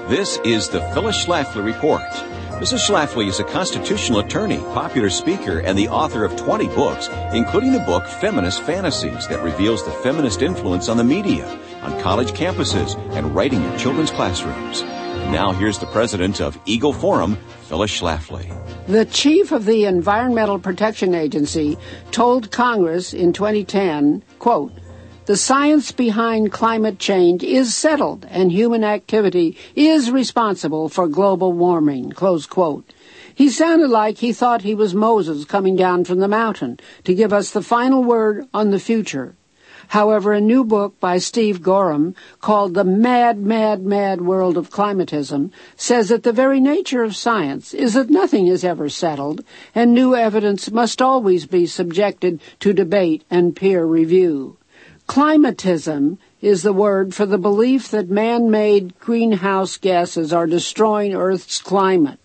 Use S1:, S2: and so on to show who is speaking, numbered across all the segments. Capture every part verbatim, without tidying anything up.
S1: This is the Phyllis Schlafly Report. Missus Schlafly is a constitutional attorney, popular speaker, and the author of twenty books, including the book Feminist Fantasies that reveals the feminist influence on the media, on college campuses, and right in your children's classrooms. And now here's the president of Eagle Forum, Phyllis Schlafly.
S2: The chief of the Environmental Protection Agency told Congress in twenty ten, quote, "The science behind climate change is settled and human activity is responsible for global warming," close quote. He sounded like he thought he was Moses coming down from the mountain to give us the final word on the future. However, a new book by Steve Gorham called The Mad, Mad, Mad World of Climatism says that the very nature of science is that nothing is ever settled and new evidence must always be subjected to debate and peer review. Climatism is the word for the belief that man-made greenhouse gases are destroying Earth's climate.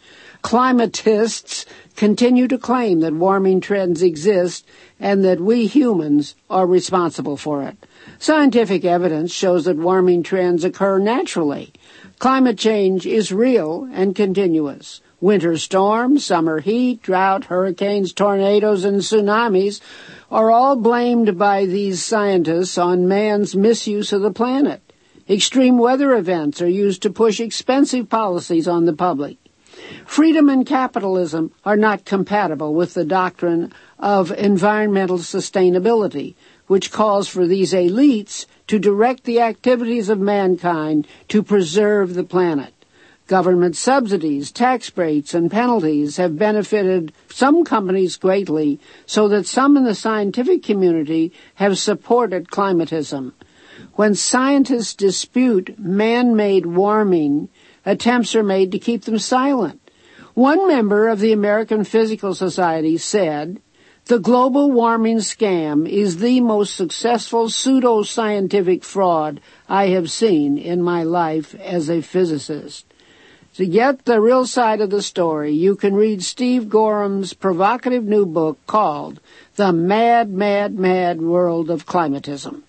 S2: Climatists continue to claim that warming trends exist and that we humans are responsible for it. Scientific evidence shows that warming trends occur naturally. Climate change is real and continuous. Winter storms, summer heat, drought, hurricanes, tornadoes, and tsunamis are all blamed by these scientists on man's misuse of the planet. Extreme weather events are used to push expensive policies on the public. Freedom and capitalism are not compatible with the doctrine of environmental sustainability, which calls for these elites to direct the activities of mankind to preserve the planet. Government subsidies, tax breaks, and penalties have benefited some companies greatly, so that some in the scientific community have supported climatism. When scientists dispute man-made warming, attempts are made to keep them silent. One member of the American Physical Society said, "The global warming scam is the most successful pseudo-scientific fraud I have seen in my life as a physicist." To get the real side of the story, you can read Steve Gorham's provocative new book called The Mad, Mad, Mad World of Climatism.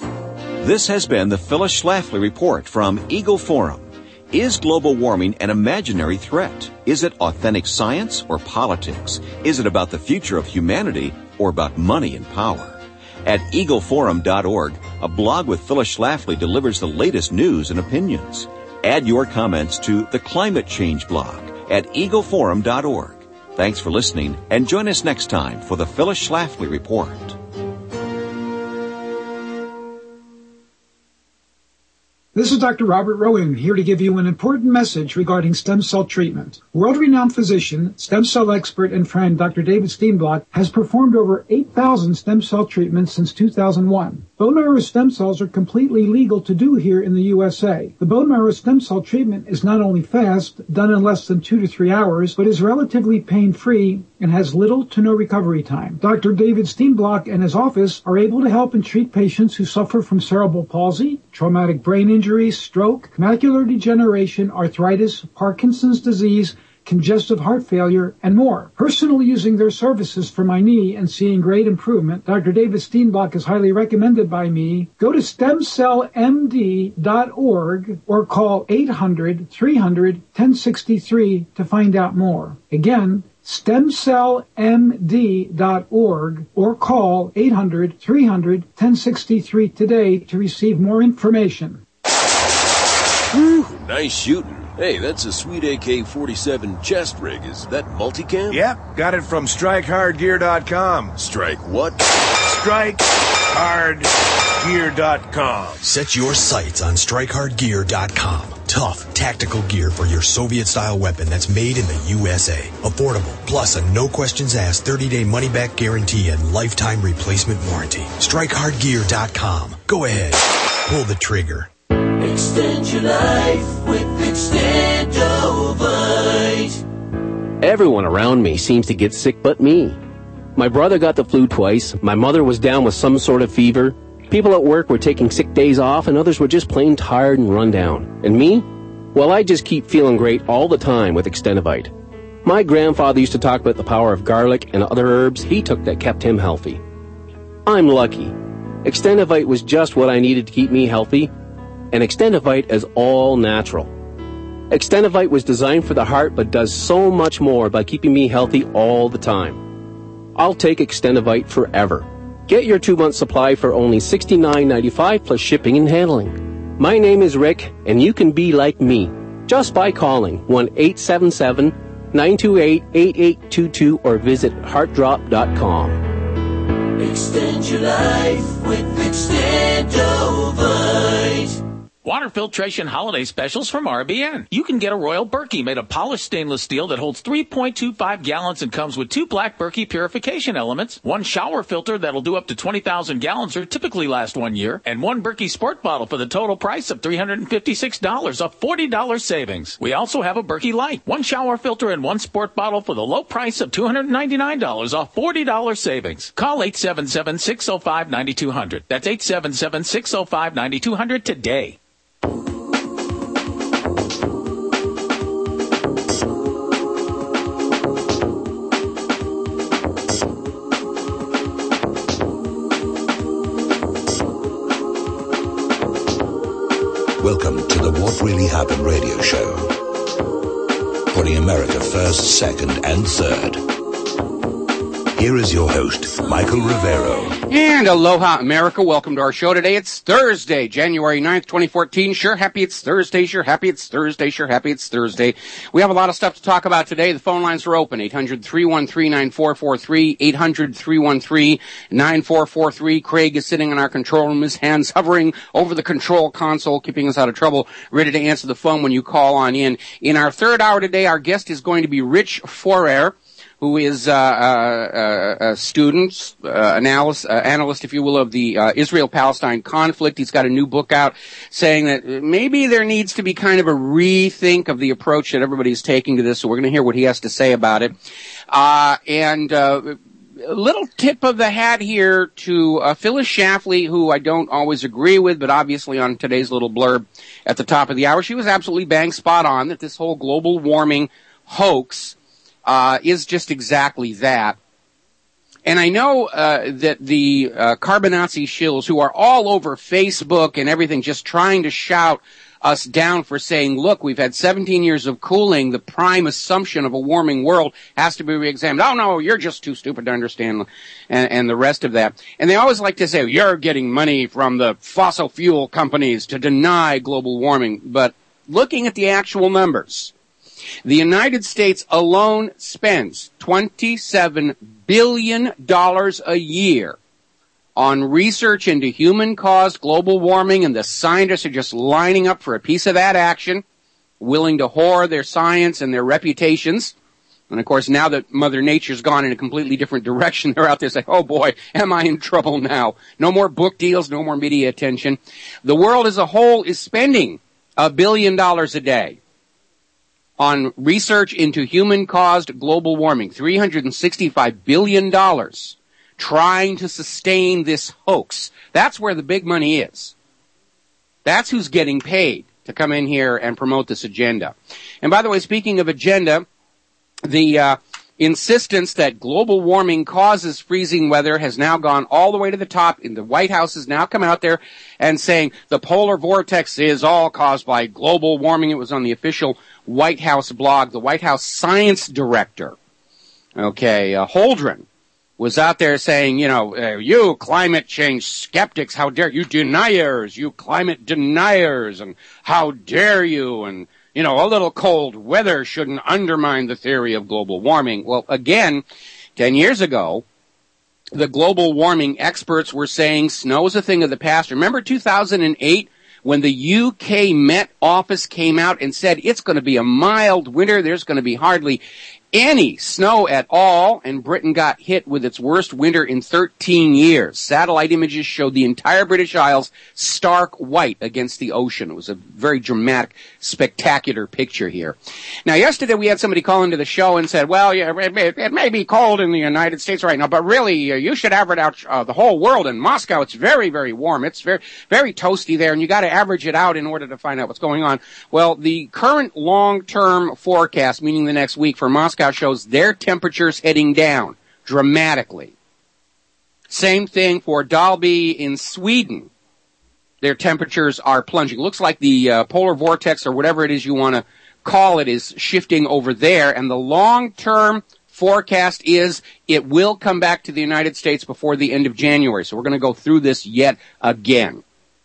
S1: This has been the Phyllis Schlafly Report from Eagle Forum. Is global warming an imaginary threat? Is it authentic science or politics? Is it about the future of humanity or about money and power? At eagle forum dot org, a blog with Phyllis Schlafly delivers the latest news and opinions. Add your comments to the Climate Change blog at eagle forum dot org. Thanks for listening, and join us next time for the Phyllis Schlafly Report.
S3: This is Doctor Robert Rowan, here to give you an important message regarding stem cell treatment. World-renowned physician, stem cell expert, and friend Doctor David Steenblock has performed over eight thousand stem cell treatments since two thousand one. Bone marrow stem cells are completely legal to do here in the U S A. The bone marrow stem cell treatment is not only fast, done in less than two to three hours, but is relatively pain-free and has little to no recovery time. Doctor David Steenblock and his office are able to help and treat patients who suffer from cerebral palsy, traumatic brain injury, stroke, macular degeneration, arthritis, Parkinson's disease, congestive heart failure, and more. Personally using their services for my knee and seeing great improvement, Doctor David Steenblock is highly recommended by me. Go to stem cell m d dot org or call eight hundred, three hundred, ten sixty-three to find out more. Again, stem cell m d dot org or call eight hundred, three hundred, ten sixty-three today to receive more information.
S4: Whew, nice shooting. Hey, that's a sweet A K forty-seven chest rig. Is that multicam?
S5: Yep, got it from strike hard gear dot com.
S4: Strike what?
S5: strike hard gear dot com.
S6: Set your sights on strike hard gear dot com. Tough, tactical gear for your Soviet-style weapon that's made in the U S A. Affordable, plus a no-questions-asked thirty-day money-back guarantee and lifetime replacement warranty. strike hard gear dot com. Go ahead. Pull the trigger.
S7: Extend your life with Extendovite.
S8: Everyone around me seems to get sick but me. My brother got the flu twice, my mother was down with some sort of fever, people at work were taking sick days off, and others were just plain tired and run down. And me? Well, I just keep feeling great all the time with Extendovite. My grandfather used to talk about the power of garlic and other herbs he took that kept him healthy. I'm lucky. Extendovite was just what I needed to keep me healthy, and Extendovite is all natural. Extendivite was designed for the heart but does so much more by keeping me healthy all the time. I'll take Extendivite forever. Get your two-month supply for only sixty-nine ninety-five plus shipping and handling. My name is Rick, and you can be like me just by calling one eight seven seven, nine two eight, eight eight two two or visit heart drop dot com.
S7: Extend your life with Extendovite.
S9: Water filtration holiday specials from R B N. You can get a Royal Berkey made of polished stainless steel that holds three point two five gallons and comes with two black Berkey purification elements, one shower filter that'll do up to twenty thousand gallons or typically last one year, and one Berkey Sport bottle for the total price of three hundred fifty-six dollars, a forty dollars savings. We also have a Berkey Light, one shower filter and one sport bottle for the low price of two hundred ninety-nine dollars, a forty dollars savings. Call eight seven seven, six oh five, nine two zero zero. That's eight seven seven, six oh five, nine two zero zero today.
S10: Welcome to the What Really Happened radio show. Putting America first, second, and third. Here is your host, Michael Rivero.
S11: And aloha, America. Welcome to our show today. It's Thursday, January ninth, twenty fourteen. Sure happy it's Thursday. Sure happy it's Thursday. Sure happy it's Thursday. We have a lot of stuff to talk about today. The phone lines are open. eight hundred, three one three, nine four four three. eight hundred, three one three, nine four four three. Craig is sitting in our control room, his hands hovering over the control console, keeping us out of trouble, ready to answer the phone when you call on in. In our third hour today, our guest is going to be Rich Forer, who is uh, uh, a student, uh, analyst, uh, analyst, if you will, of the uh, Israel-Palestine conflict. He's got a new book out saying that maybe there needs to be kind of a rethink of the approach that everybody's taking to this, so we're going to hear what he has to say about it. Uh, and uh, a little tip of the hat here to uh, Phyllis Schlafly, who I don't always agree with, but obviously on today's little blurb at the top of the hour, she was absolutely bang spot on that this whole global warming hoax Uh, is just exactly that. And I know uh, that the uh, Carbonazi shills who are all over Facebook and everything just trying to shout us down for saying, look, we've had seventeen years of cooling, the prime assumption of a warming world has to be reexamined. Oh, no, you're just too stupid to understand, and, and the rest of that. And they always like to say, you're getting money from the fossil fuel companies to deny global warming. But looking at the actual numbers, the United States alone spends twenty-seven billion dollars a year on research into human-caused global warming, and the scientists are just lining up for a piece of that action, willing to whore their science and their reputations. And, of course, now that Mother Nature's gone in a completely different direction, they're out there saying, oh, boy, am I in trouble now. No more book deals, no more media attention. The world as a whole is spending a billion dollars a day on research into human-caused global warming, three hundred sixty-five billion dollars, trying to sustain this hoax. That's where the big money is. That's who's getting paid to come in here and promote this agenda. And by the way, speaking of agenda, the uh, insistence that global warming causes freezing weather has now gone all the way to the top. And the White House has now come out there and saying the polar vortex is all caused by global warming. It was on the official White House blog. The White House science director, okay, uh, Holdren, was out there saying, you know, uh, you climate change skeptics, how dare you, deniers, you climate deniers, and how dare you, and, you know, a little cold weather shouldn't undermine the theory of global warming. Well, again, ten years ago, the global warming experts were saying snow is a thing of the past. Remember two thousand eight? When the U K Met Office came out and said it's going to be a mild winter, there's going to be hardly any snow at all, and Britain got hit with its worst winter in thirteen years. Satellite images showed the entire British Isles stark white against the ocean. It was a very dramatic, spectacular picture here. Now, yesterday we had somebody call into the show and said, well, yeah, it, may, it may be cold in the United States right now, but really, uh, you should average out uh, the whole world. In Moscow, it's very, very warm. It's very, very toasty there, and you got to average it out in order to find out what's going on. Well, the current long-term forecast, meaning the next week for Moscow, shows their temperatures heading down dramatically. Same thing for Dalby in Sweden. their temperatures are plunging. Looks like the uh, polar vortex or whatever it is you want to call it is shifting over there, and the long-term forecast is it will come back to the United States before the end of January. So we're going to go through this yet again.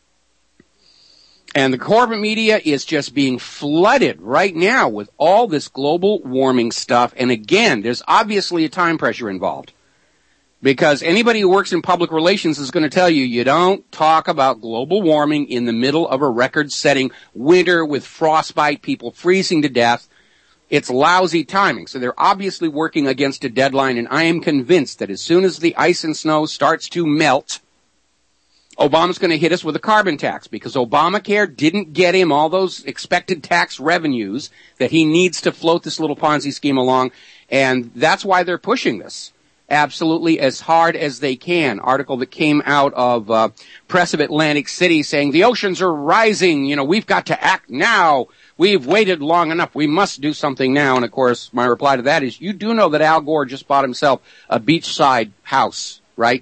S11: And the corporate media is just being flooded right now with all this global warming stuff. And again, there's obviously a time pressure involved. Because anybody who works in public relations is going to tell you, you don't talk about global warming in the middle of a record-setting winter with frostbite, people freezing to death. It's lousy timing. So they're obviously working against a deadline, and I am convinced that as soon as the ice and snow starts to melt, Obama's going to hit us with a carbon tax, because Obamacare didn't get him all those expected tax revenues that he needs to float this little Ponzi scheme along, and that's why they're pushing this absolutely as hard as they can. Article that came out of uh, Press of Atlantic City saying the oceans are rising, you know, we've got to act now. We've waited long enough. We must do something now. And, of course, my reply to that is, you do know that Al Gore just bought himself a beachside house, right?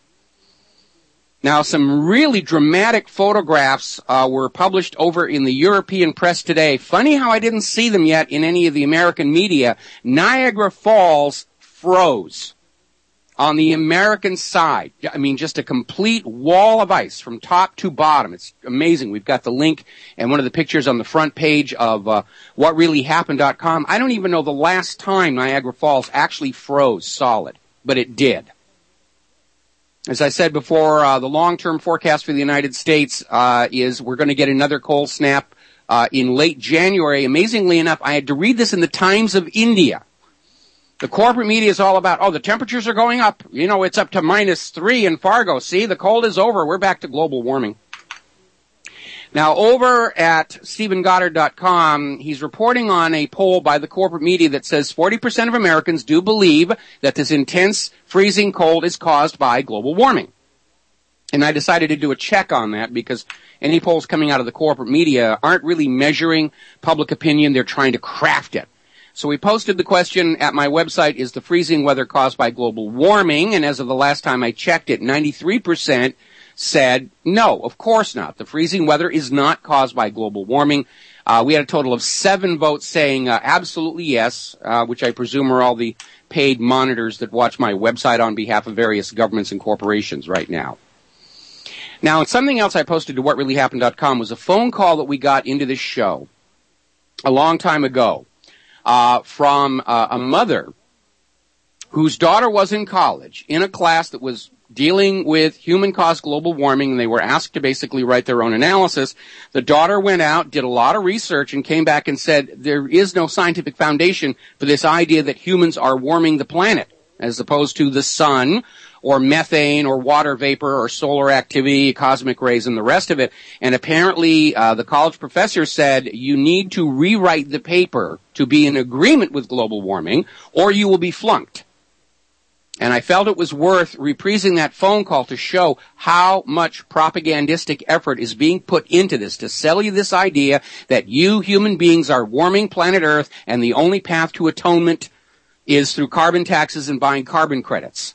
S11: Now, some really dramatic photographs uh, were published over in the European press today. Funny how I didn't see them yet in any of the American media. Niagara Falls froze on the American side. I mean, just a complete wall of ice from top to bottom. It's amazing. We've got the link and one of the pictures on the front page of uh, what really happened dot com. I don't even know the last time Niagara Falls actually froze solid, but it did. As I said before, uh, the long-term forecast for the United States uh, is we're going to get another cold snap uh, in late January. Amazingly enough, I had to read this in the Times of India. The corporate media is all about, oh, the temperatures are going up. You know, it's up to minus three in Fargo. See, the cold is over. We're back to global warming. Now, over at Stephen Goddard dot com, he's reporting on a poll by the corporate media that says forty percent of Americans do believe that this intense freezing cold is caused by global warming. And I decided to do a check on that because any polls coming out of the corporate media aren't really measuring public opinion. They're trying to craft it. So we posted the question at my website, is the freezing weather caused by global warming? And as of the last time I checked it, ninety-three percent said no, of course not. The freezing weather is not caused by global warming. Uh, we had a total of seven votes saying uh, absolutely yes, uh, which I presume are all the paid monitors that watch my website on behalf of various governments and corporations right now. Now, something else I posted to what really happened dot com was a phone call that we got into this show a long time ago. Uh, from uh, a mother whose daughter was in college in a class that was dealing with human-caused global warming, and they were asked to basically write their own analysis. The daughter went out, did a lot of research, and came back and said there is no scientific foundation for this idea that humans are warming the planet, as opposed to the sun or methane or water vapor or solar activity, cosmic rays, and the rest of it. And apparently uh, the college professor said you need to rewrite the paper to be in agreement with global warming or you will be flunked. And I felt it was worth reprising that phone call to show how much propagandistic effort is being put into this to sell you this idea that you human beings are warming planet Earth and the only path to atonement is through carbon taxes and buying carbon credits.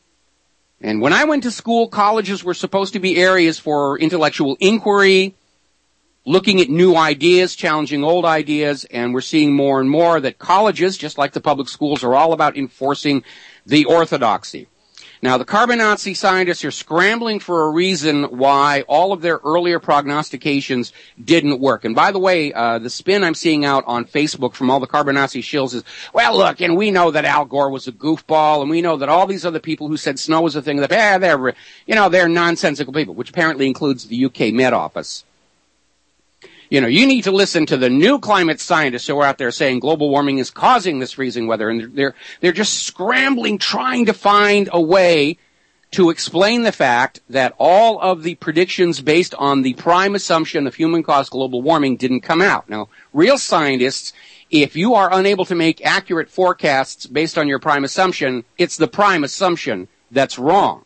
S11: And when I went to school, colleges were supposed to be areas for intellectual inquiry, looking at new ideas, challenging old ideas, and we're seeing more and more that colleges, just like the public schools, are all about enforcing the orthodoxy. Now, the carbon Nazi scientists are scrambling for a reason why all of their earlier prognostications didn't work. And by the way, uh, the spin I'm seeing out on Facebook from all the carbon Nazi shills is, well, look, and we know that Al Gore was a goofball, and we know that all these other people who said snow was a thing, that, eh, they're, you know, they're nonsensical people, which apparently includes the U K Met Office. You know, you need to listen to the new climate scientists who are out there saying global warming is causing this freezing weather, and they're they're just scrambling, trying to find a way to explain the fact that all of the predictions based on the prime assumption of human-caused global warming didn't come out. Now, real scientists, if you are unable to make accurate forecasts based on your prime assumption, it's the prime assumption that's wrong.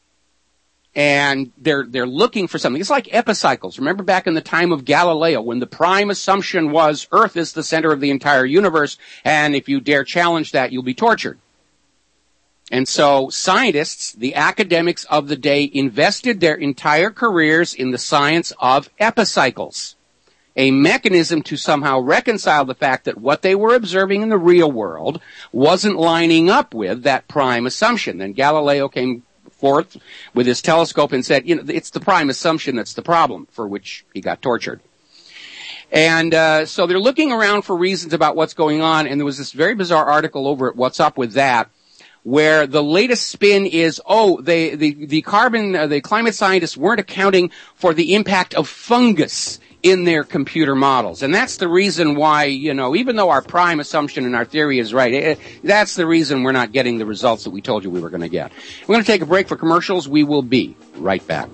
S11: And they're, they're looking for something. It's like epicycles. Remember back in the time of Galileo when the prime assumption was Earth is the center of the entire universe, and if you dare challenge that, you'll be tortured. And so scientists, the academics of the day, invested their entire careers in the science of epicycles, a mechanism to somehow reconcile the fact that what they were observing in the real world wasn't lining up with that prime assumption. Then Galileo came forth with his telescope and said, you know, it's the prime assumption that's the problem, for which he got tortured. And uh, so they're looking around for reasons about what's going on, and there was this very bizarre article over at What's Up With That, where the latest spin is, oh, they, the, the carbon, uh, the climate scientists weren't accounting for the impact of fungus in their computer models. And that's the reason why, you know, even though our prime assumption and our theory is right, it, that's the reason we're not getting the results that we told you we were going to get. We're going to take a break for commercials. We will be right back.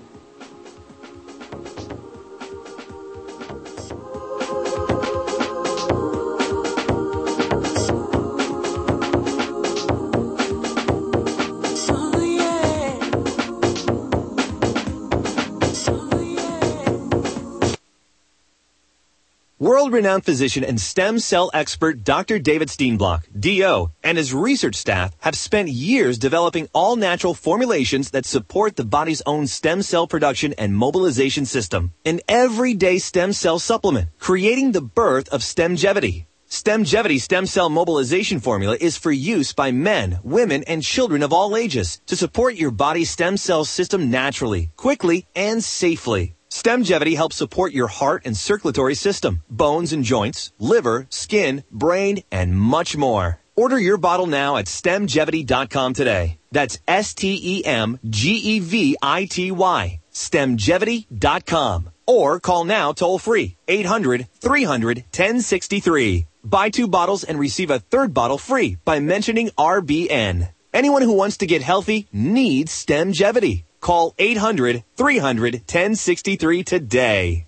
S12: World-renowned physician and stem cell expert Doctor David Steenblock, D O, and his research staff have spent years developing all-natural formulations that support the body's own stem cell production and mobilization system. An everyday stem cell supplement, creating the birth of Stemgevity. Stemgevity stem cell mobilization formula is for use by men, women, and children of all ages to support your body's stem cell system naturally, quickly, and safely. Stemgevity helps support your heart and circulatory system, bones and joints, liver, skin, brain, and much more. Order your bottle now at stemgevity dot com today. That's S T E M G E V I T Y, stemgevity dot com. Or call now toll free, eight hundred, three hundred, ten sixty-three. Buy two bottles and receive a third bottle free by mentioning R B N. Anyone who wants to get healthy needs Stemgevity. Call eight hundred, three hundred, ten sixty-three today.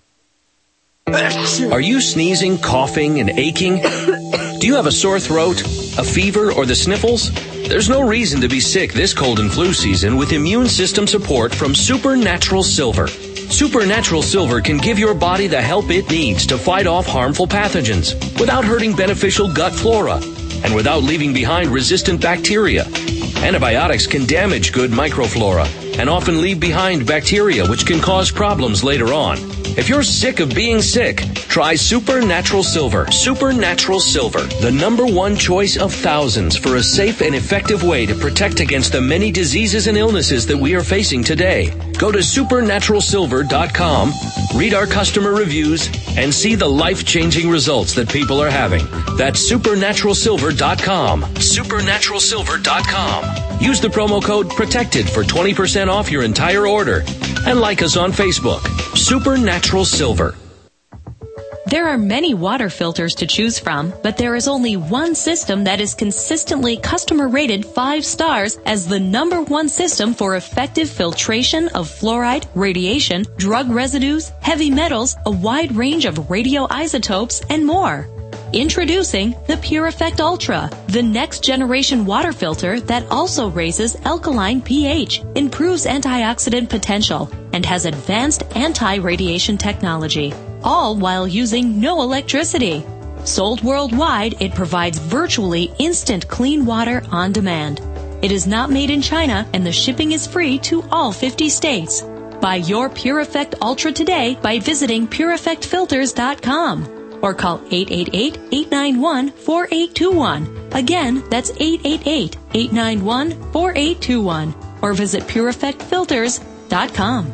S13: Are you sneezing, coughing, and aching? Do you have a sore throat, a fever, or the sniffles? There's no reason to be sick this cold and flu season with immune system support from Supernatural Silver. Supernatural Silver can give your body the help it needs to fight off harmful pathogens without hurting beneficial gut flora and without leaving behind resistant bacteria. Antibiotics can damage good microflora and often leave behind bacteria which can cause problems later on. If you're sick of being sick, try Supernatural Silver. Supernatural Silver, the number one choice of thousands for a safe and effective way to protect against the many diseases and illnesses that we are facing today. Go to supernatural silver dot com, read our customer reviews, and see the life-changing results that people are having. That's supernatural silver dot com. supernatural silver dot com. Use the promo code PROTECTED for twenty percent off your entire order. And like us on Facebook. Supernatural Silver.
S14: There are many water filters to choose from, but there is only one system that is consistently customer rated five stars as the number one system for effective filtration of fluoride, radiation, drug residues, heavy metals, a wide range of radioisotopes, and more. Introducing the PureEffect Ultra, the next generation water filter that also raises alkaline pH, improves antioxidant potential, and has advanced anti-radiation technology, all while using no electricity. Sold worldwide, it provides virtually instant clean water on demand. It is not made in China, and the shipping is free to all fifty states. Buy your PureEffect Ultra today by visiting pure effect filters dot com. Or call eight eight eight, eight nine one, four eight two one. Again, that's eight eight eight, eight nine one, four eight two one. Or visit pure effect filters dot com.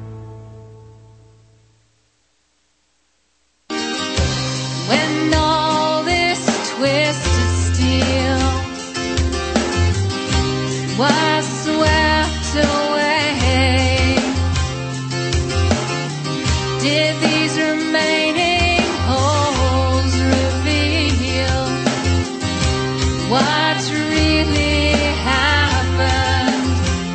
S15: When all this twisted steel was swept away, did these remaining holes reveal what's really happened?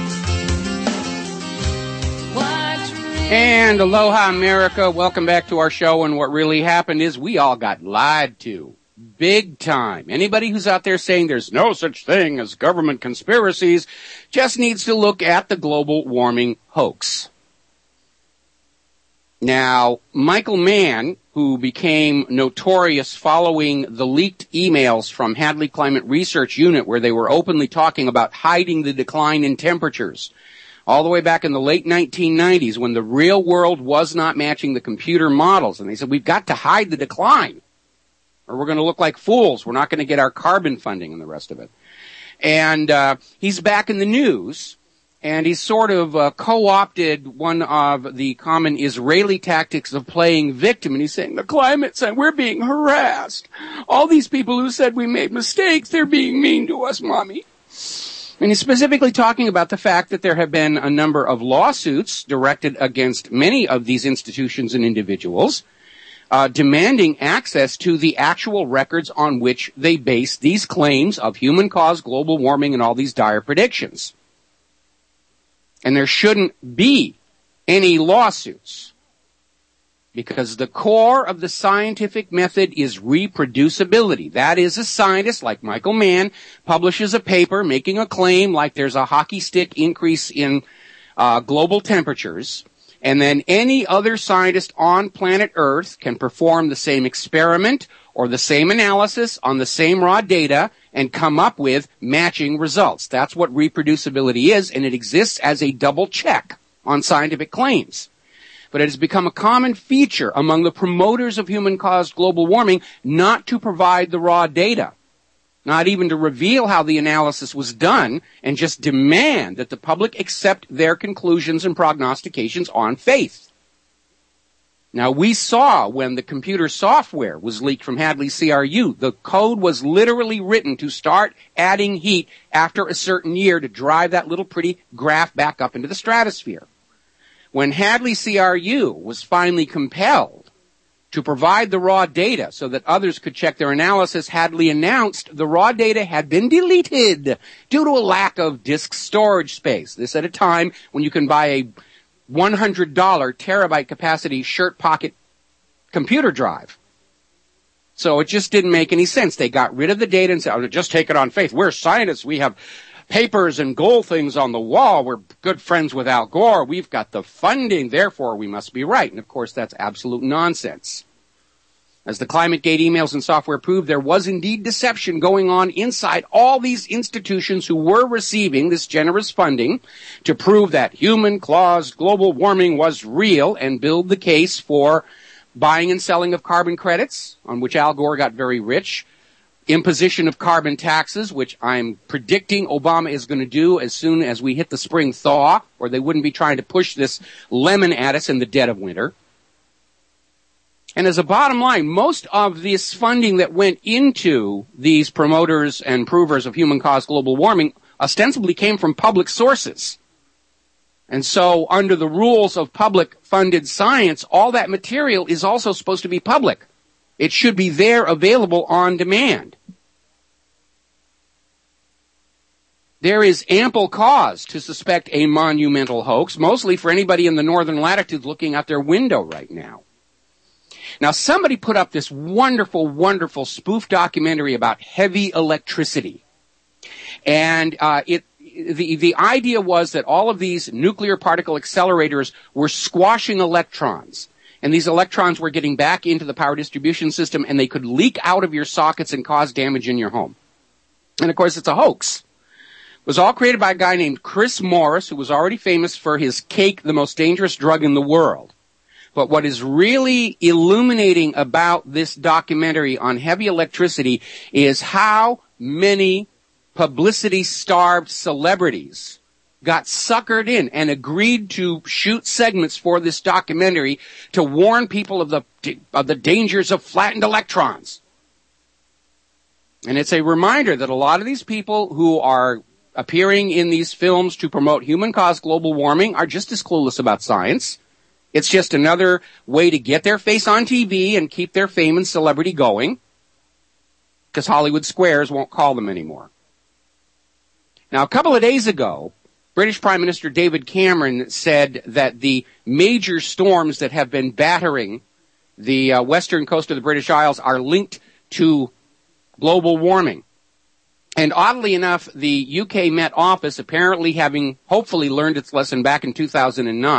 S15: What really
S11: And aloha, America. Welcome back to our show. And what really happened is we all got lied to. Big time. Anybody who's out there saying there's no such thing as government conspiracies just needs to look at the global warming hoax. Now, Michael Mann, who became notorious following the leaked emails from Hadley Climate Research Unit where they were openly talking about hiding the decline in temperatures, all the way back in the late nineteen nineties when the real world was not matching the computer models. And they said, we've got to hide the decline or we're going to look like fools. We're not going to get our carbon funding and the rest of it. And uh, he's back in the news. And he's sort of uh, co-opted one of the common Israeli tactics of playing victim. And he's saying, the climate science, we're being harassed. All these people who said we made mistakes, they're being mean to us, Mommy. And he's specifically talking about the fact that there have been a number of lawsuits directed against many of these institutions and individuals, uh, demanding access to the actual records on which they base these claims of human-caused global warming and all these dire predictions. And there shouldn't be any lawsuits because the core of the scientific method is reproducibility. That is, a scientist like Michael Mann publishes a paper making a claim like there's a hockey stick increase in uh, global temperatures, and then any other scientist on planet Earth can perform the same experiment or the same analysis on the same raw data and come up with matching results. That's what reproducibility is, and it exists as a double check on scientific claims. But it has become a common feature among the promoters of human-caused global warming not to provide the raw data, not even to reveal how the analysis was done, and just demand that the public accept their conclusions and prognostications on faith. Now, we saw when the computer software was leaked from Hadley C R U, the code was literally written to start adding heat after a certain year to drive that little pretty graph back up into the stratosphere. When Hadley C R U was finally compelled to provide the raw data so that others could check their analysis, Hadley announced the raw data had been deleted due to a lack of disk storage space. This at a time when you can buy a one hundred dollars terabyte capacity shirt pocket computer drive. So it just didn't make any sense. They got rid of the data and said, oh, just take it on faith. We're scientists. We have papers and gold things on the wall. We're good friends with Al Gore. We've got the funding. Therefore, we must be right. And, of course, that's absolute nonsense. As the ClimateGate emails and software proved, there was indeed deception going on inside all these institutions who were receiving this generous funding to prove that human-caused global warming was real and build the case for buying and selling of carbon credits, on which Al Gore got very rich, imposition of carbon taxes, which I'm predicting Obama is going to do as soon as we hit the spring thaw, or they wouldn't be trying to push this lemon at us in the dead of winter. And as a bottom line, most of this funding that went into these promoters and provers of human-caused global warming ostensibly came from public sources. And so under the rules of public-funded science, all that material is also supposed to be public. It should be there available on demand. There is ample cause to suspect a monumental hoax, mostly for anybody in the northern latitudes looking out their window right now. Now, somebody put up this wonderful, wonderful spoof documentary about heavy electricity. And uh, it the the idea was that all of these nuclear particle accelerators were squashing electrons. And these electrons were getting back into the power distribution system, and they could leak out of your sockets and cause damage in your home. And, of course, it's a hoax. It was all created by a guy named Chris Morris, who was already famous for his cake, the most dangerous drug in the world. But what is really illuminating about this documentary on heavy electricity is how many publicity-starved celebrities got suckered in and agreed to shoot segments for this documentary to warn people of the of the dangers of flattened electrons. And it's a reminder that a lot of these people who are appearing in these films to promote human-caused global warming are just as clueless about science. It's just another way to get their face on T V and keep their fame and celebrity going, because Hollywood Squares won't call them anymore. Now, a couple of days ago, British Prime Minister David Cameron said that the major storms that have been battering the uh, western coast of the British Isles are linked to global warming. And oddly enough, the U K Met Office, apparently having hopefully learned its lesson back in two thousand nine,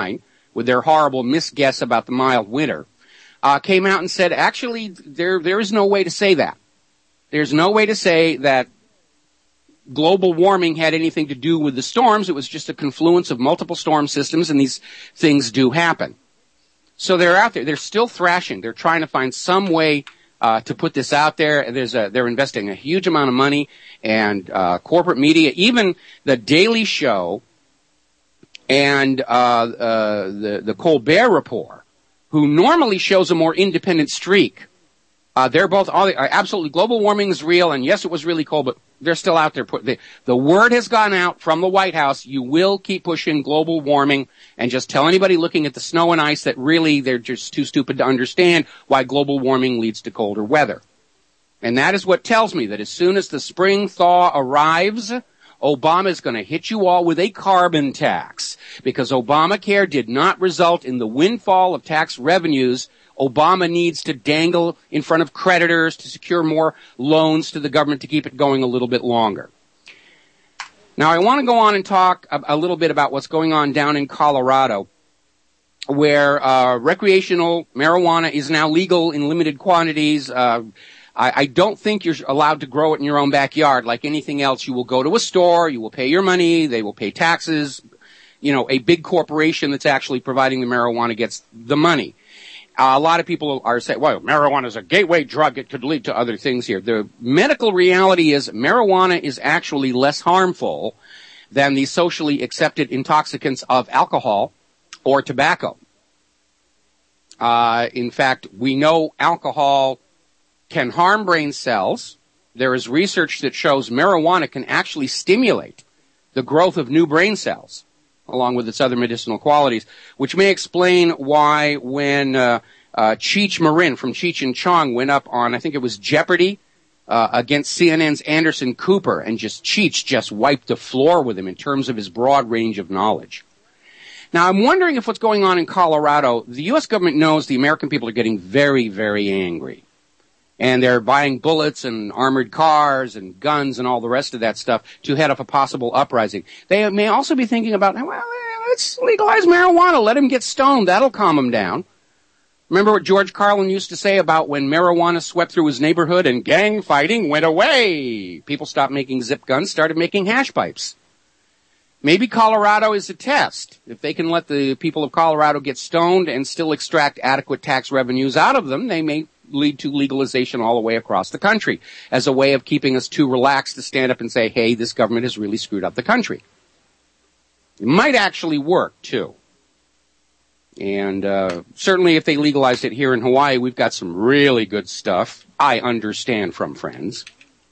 S11: with their horrible misguess about the mild winter, uh, came out and said, actually, there there is no way to say that. There's no way to say that global warming had anything to do with the storms. It was just a confluence of multiple storm systems, and these things do happen. So they're out there. They're still thrashing. They're trying to find some way uh, to put this out there. There's a, they're investing a huge amount of money, and uh, corporate media, even the Daily Show and uh, uh, the, the Colbert Report, who normally shows a more independent streak, uh, they're both all, uh, absolutely, global warming is real, and yes, it was really cold, but they're still out there. Put, the, the word has gone out from the White House. You will keep pushing global warming, and just tell anybody looking at the snow and ice that really they're just too stupid to understand why global warming leads to colder weather. And that is what tells me that as soon as the spring thaw arrives, Obama is going to hit you all with a carbon tax, because Obamacare did not result in the windfall of tax revenues Obama needs to dangle in front of creditors to secure more loans to the government to keep it going a little bit longer. Now, I want to go on and talk a, a little bit about what's going on down in Colorado, where uh, recreational marijuana is now legal in limited quantities. Uh, I, I don't think you're allowed to grow it in your own backyard. Like anything else, you will go to a store, you will pay your money, they will pay taxes. You know, a big corporation that's actually providing the marijuana gets the money. Uh, a lot of people are saying, well, marijuana is a gateway drug. It could lead to other things here. The medical reality is marijuana is actually less harmful than the socially accepted intoxicants of alcohol or tobacco. Uh, in fact, we know alcohol can harm brain cells. There is research that shows marijuana can actually stimulate the growth of new brain cells, along with its other medicinal qualities, which may explain why when uh, uh, Cheech Marin from Cheech and Chong went up on, I think it was Jeopardy, uh, against C N N's Anderson Cooper, and just Cheech just wiped the floor with him in terms of his broad range of knowledge. Now, I'm wondering if what's going on in Colorado, the U S government knows the American people are getting very, very angry. And they're buying bullets and armored cars and guns and all the rest of that stuff to head up a possible uprising. They may also be thinking about, well, let's legalize marijuana. Let them get stoned. That'll calm them down. Remember what George Carlin used to say about when marijuana swept through his neighborhood and gang fighting went away? People stopped making zip guns, started making hash pipes. Maybe Colorado is a test. If they can let the people of Colorado get stoned and still extract adequate tax revenues out of them, they may lead to legalization all the way across the country as a way of keeping us too relaxed to stand up and say, hey, this government has really screwed up the country. It might actually work, too. And uh, certainly if they legalized it here in Hawaii, we've got some really good stuff, I understand from friends.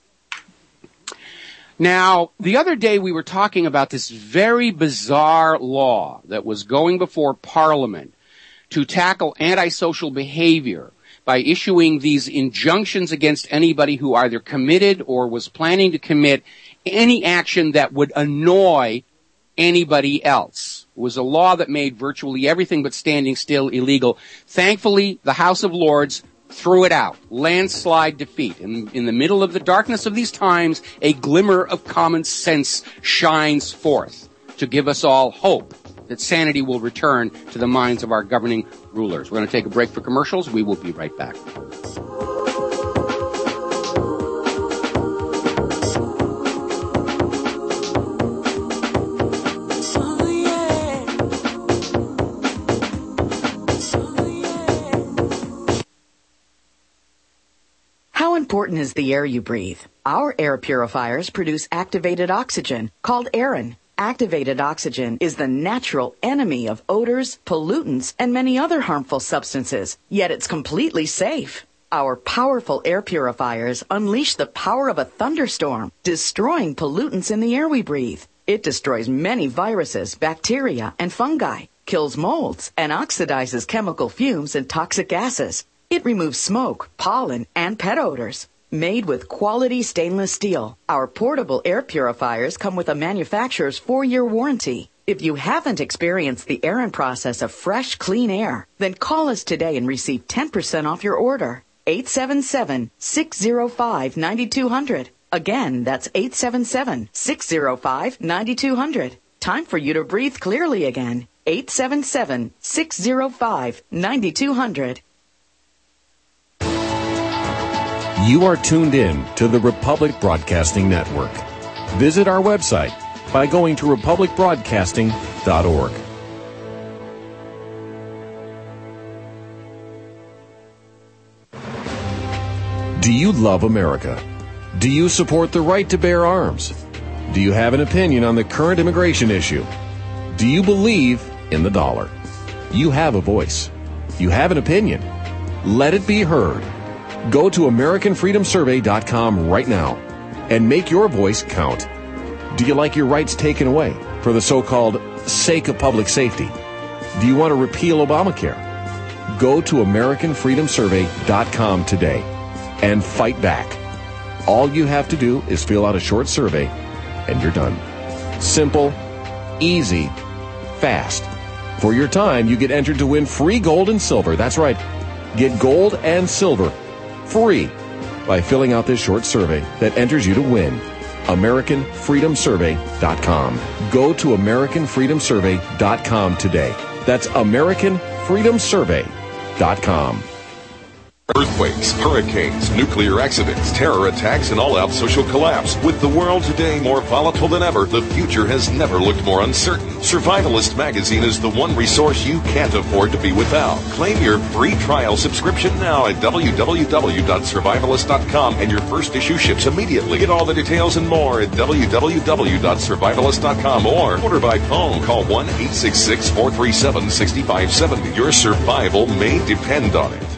S11: Now, the other day we were talking about this very bizarre law that was going before Parliament to tackle antisocial behavior by issuing these injunctions against anybody who either committed or was planning to commit any action that would annoy anybody else. It was a law that made virtually everything but standing still illegal. Thankfully, the House of Lords threw it out. Landslide defeat. In, in the middle of the darkness of these times, a glimmer of common sense shines forth to give us all hope that sanity will return to the minds of our governing rulers. We're going to take a break for commercials. We will be right back.
S16: How important is the air you breathe? Our air purifiers produce activated oxygen, called Aerin. Activated oxygen is the natural enemy of odors, pollutants, and many other harmful substances, yet it's completely safe. Our powerful air purifiers unleash the power of a thunderstorm, destroying pollutants in the air we breathe. It destroys many viruses, bacteria, and fungi, kills molds, and oxidizes chemical fumes and toxic gases. It removes smoke, pollen, and pet odors. Made with quality stainless steel, our portable air purifiers come with a manufacturer's four-year warranty. If you haven't experienced the Aerin process of fresh, clean air, then call us today and receive ten percent off your order. eight seven seven, six zero five, nine two zero zero. Again, that's eight seven seven, six zero five, nine two zero zero. Time for you to breathe clearly again. eight seven seven, six zero five, nine two zero zero.
S17: You are tuned in to the Republic Broadcasting Network. Visit our website by going to republic broadcasting dot org. Do you love America? Do you support the right to bear arms? Do you have an opinion on the current immigration issue? Do you believe in the dollar? You have a voice. You have an opinion. Let it be heard. Go to American Freedom Survey dot com right now and make your voice count. Do you like your rights taken away for the so-called sake of public safety? Do you want to repeal Obamacare? Go to American Freedom Survey dot com today and fight back. All you have to do is fill out a short survey and you're done. Simple, easy, fast. For your time, you get entered to win free gold and silver. That's right. Get gold and silver free by filling out this short survey that enters you to win. American Freedom Survey dot com. Go to American Freedom Survey dot com today. That's American Freedom Survey dot com.
S18: Earthquakes, hurricanes, nuclear accidents, terror attacks, and all-out social collapse. With the world today more volatile than ever, the future has never looked more uncertain. Survivalist Magazine is the one resource you can't afford to be without. Claim your free trial subscription now at w w w dot survivalist dot com, and your first issue ships immediately. Get all the details and more at w w w dot survivalist dot com or order by phone. Call one eight six six, four three seven, six five seven zero. Your survival may depend on it.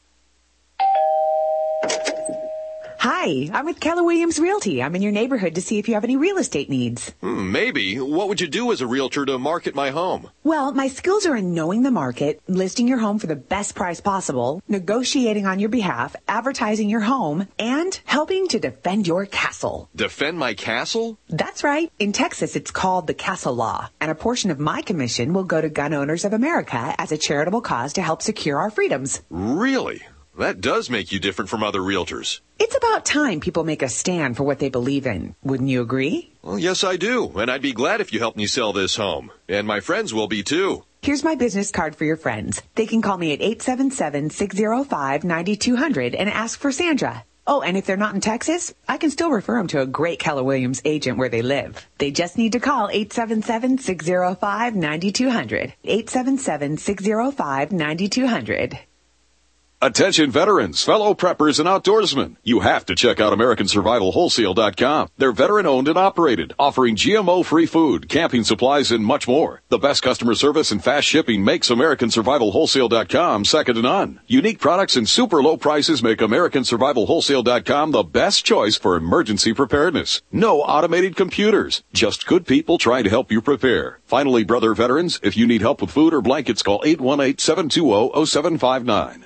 S19: Hi, I'm with Keller Williams Realty. I'm in your neighborhood to see if you have any real estate needs.
S20: Hmm, maybe. What would you do as a realtor to market my home?
S19: Well, my skills are in knowing the market, listing your home for the best price possible, negotiating on your behalf, advertising your home, and helping to defend your castle.
S20: Defend my castle?
S19: That's right. In Texas, it's called the Castle Law, and a portion of my commission will go to Gun Owners of America as a charitable cause to help secure our freedoms.
S20: Really? That does make you different from other realtors.
S19: It's about time people make a stand for what they believe in. Wouldn't you agree?
S20: Well, yes, I do. And I'd be glad if you helped me sell this home. And my friends will be, too.
S19: Here's my business card for your friends. They can call me at eight seven seven, six zero five, nine two zero zero and ask for Sandra. Oh, and if they're not in Texas, I can still refer them to a great Keller Williams agent where they live. They just need to call eight seven seven, six zero five, nine two zero zero. eight seven seven, six zero five, nine two zero zero.
S18: Attention veterans, fellow preppers, and outdoorsmen. You have to check out American Survival Wholesale dot com. They're veteran-owned and operated, offering G M O-free food, camping supplies, and much more. The best customer service and fast shipping makes American Survival Wholesale dot com second to none. Unique products and super low prices make American Survival Wholesale dot com the best choice for emergency preparedness. No automated computers, just good people trying to help you prepare. Finally, brother veterans, if you need help with food or blankets, call eight one eight, seven two zero, zero seven five nine.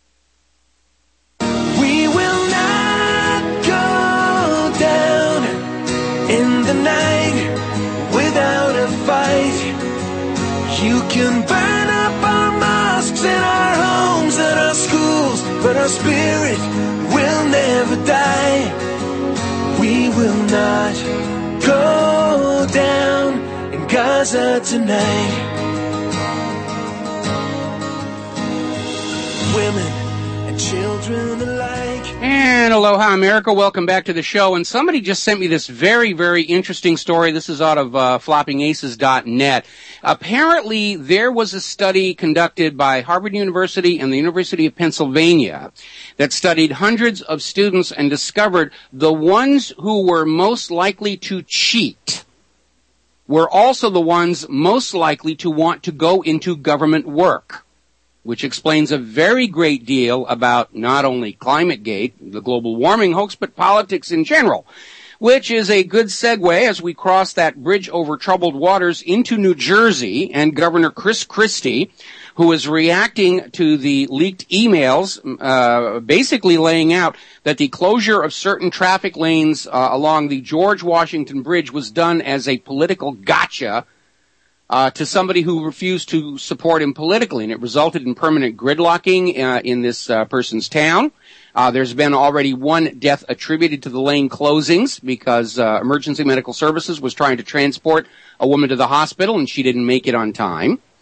S7: We will not go down in the night without a fight. You can burn up our mosques and our homes and our schools, but our spirit will never die. We will not go down in Gaza tonight. Women and children alike.
S11: And aloha, America. Welcome back to the show. And somebody just sent me this very, very interesting story. This is out of uh, flopping aces dot net. Apparently, there was a study conducted by Harvard University and the University of Pennsylvania that studied hundreds of students and discovered the ones who were most likely to cheat were also the ones most likely to want to go into government work, which explains a very great deal about not only ClimateGate, the global warming hoax, but politics in general, which is a good segue as we cross that bridge over troubled waters into New Jersey and Governor Chris Christie, who is reacting to the leaked emails, uh, basically laying out that the closure of certain traffic lanes uh, along the George Washington Bridge was done as a political gotcha Uh, to somebody who refused to support him politically, and it resulted in permanent gridlocking uh, in this uh, person's town. Uh, there's been already one death attributed to the lane closings because uh, emergency medical services was trying to transport a woman to the hospital, and she didn't make it on time.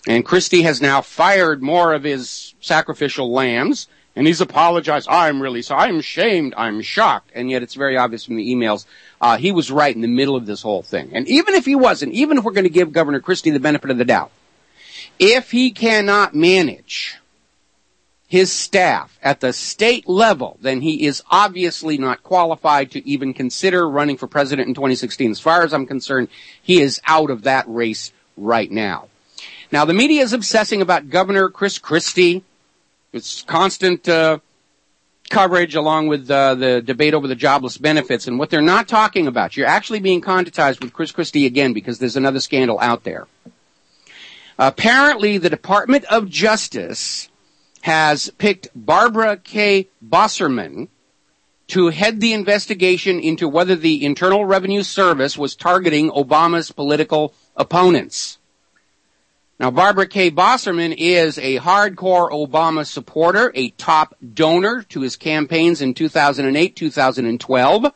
S11: And Christie has now fired more of his sacrificial lambs, and he's apologized. I'm really sorry. I'm shamed. I'm shocked. And yet it's very obvious from the emails, uh, he was right in the middle of this whole thing. And even if he wasn't, even if we're going to give Governor Christie the benefit of the doubt, if he cannot manage his staff at the state level, then he is obviously not qualified to even consider running for president in twenty sixteen. As far as I'm concerned, he is out of that race right now. Now, the media is obsessing about Governor Chris Christie. It's constant uh, coverage along with uh, the debate over the jobless benefits. And what they're not talking about, you're actually being contactized with Chris Christie again because there's another scandal out there. Apparently, the Department of Justice has picked Barbara K. Bosserman to head the investigation into whether the Internal Revenue Service was targeting Obama's political opponents. Now, Barbara K. Bosserman is a hardcore Obama supporter, a top donor to his campaigns in two thousand eight, two thousand twelve.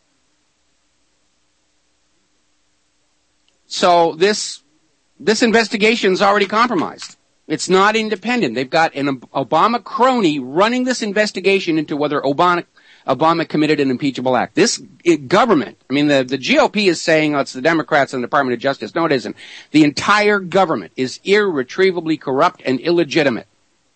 S11: So this, this investigation is already compromised. It's not independent. They've got an Obama crony running this investigation into whether Obama Obama committed an impeachable act. This it, government, I mean, the, the G O P is saying oh, it's the Democrats and the Department of Justice. No, it isn't. The entire government is irretrievably corrupt and illegitimate.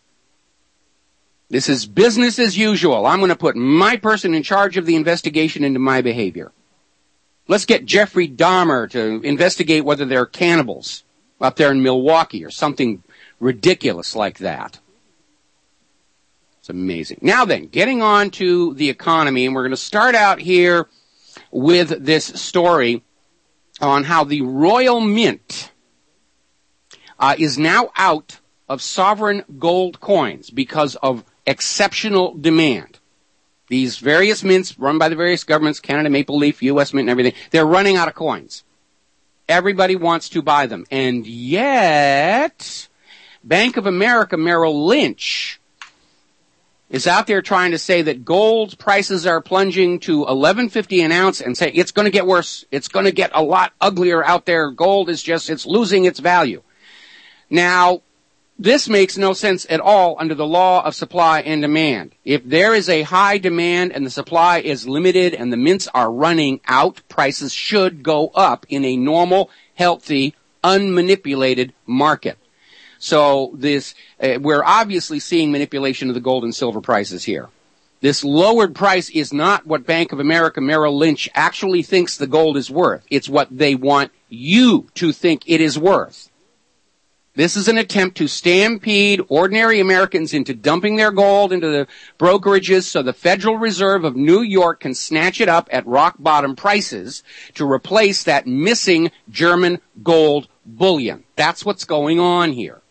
S11: This is business as usual. I'm going to put my person in charge of the investigation into my behavior. Let's get Jeffrey Dahmer to investigate whether they're cannibals up there in Milwaukee or something ridiculous like that. It's amazing. Now then, getting on to the economy, and we're going to start out here with this story on how the Royal Mint uh, is now out of sovereign gold coins because of exceptional demand. These various mints run by the various governments, Canada, Maple Leaf, U S Mint, and everything, they're running out of coins. Everybody wants to buy them. And yet, Bank of America Merrill Lynch is out there trying to say that gold prices are plunging to eleven fifty an ounce and say it's going to get worse. It's going to get a lot uglier out there. Gold is just, it's losing its value. Now, this makes no sense at all under the law of supply and demand. If there is a high demand and the supply is limited and the mints are running out, prices should go up in a normal, healthy, unmanipulated market. So this, uh, we're obviously seeing manipulation of the gold and silver prices here. This lowered price is not what Bank of America Merrill Lynch actually thinks the gold is worth. It's what they want you to think it is worth. This is an attempt to stampede ordinary Americans into dumping their gold into the brokerages so the Federal Reserve of New York can snatch it up at rock bottom prices to replace that missing German gold bullion. That's what's going on here.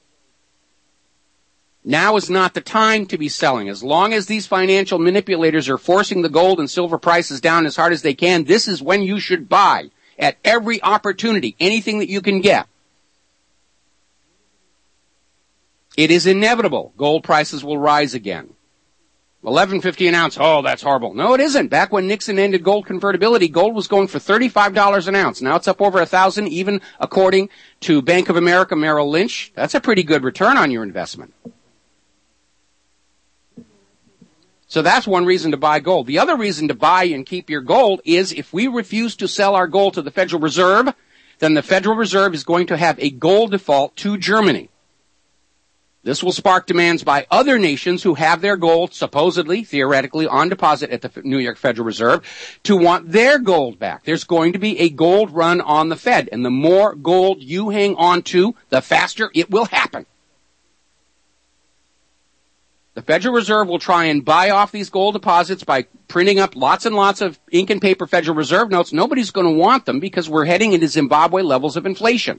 S11: Now is not the time to be selling. As long as these financial manipulators are forcing the gold and silver prices down as hard as they can, this is when you should buy at every opportunity, anything that you can get. It is inevitable. Gold prices will rise again. eleven fifty an ounce. Oh, that's horrible. No, it isn't. Back when Nixon ended gold convertibility, gold was going for thirty-five dollars an ounce. Now it's up over one thousand dollars, even according to Bank of America Merrill Lynch. That's a pretty good return on your investment. So that's one reason to buy gold. The other reason to buy and keep your gold is if we refuse to sell our gold to the Federal Reserve, then the Federal Reserve is going to have a gold default to Germany. This will spark demands by other nations who have their gold, supposedly, theoretically, on deposit at the New York Federal Reserve, to want their gold back. There's going to be a gold run on the Fed, and the more gold you hang on to, the faster it will happen. The Federal Reserve will try and buy off these gold deposits by printing up lots and lots of ink and paper Federal Reserve notes. Nobody's going to want them because we're heading into Zimbabwe levels of inflation.